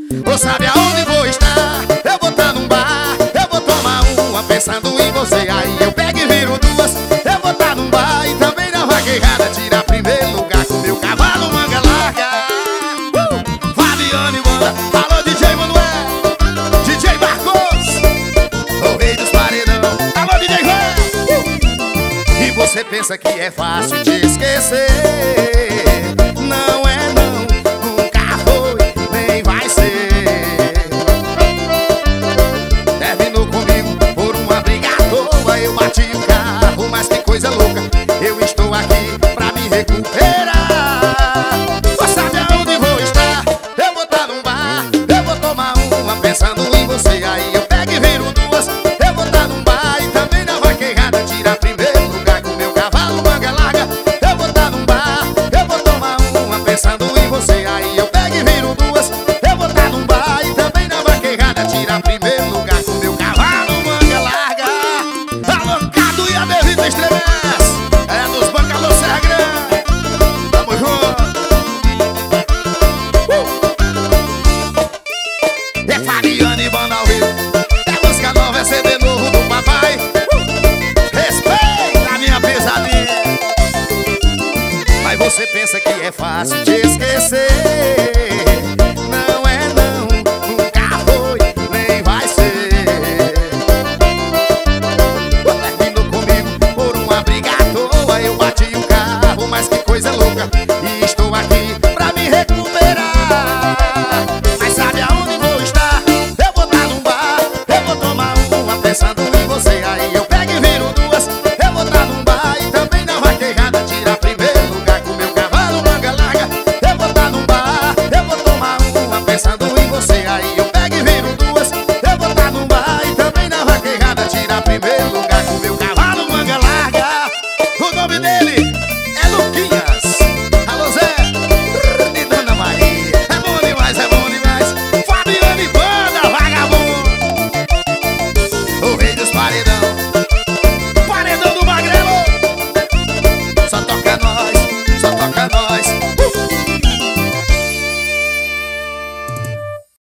Ou sabe aonde vou estar? Eu vou estar num bar, eu vou tomar uma pensando em você. Aí eu pego e viro duas. Eu vou estar num bar e também na vaquejada tirar primeiro lugar com meu cavalo manga larga. Fabiane Banda, alô DJ Manuel, DJ Marcos, o rei dos paredão. Alô DJ Juan. E você pensa que é fácil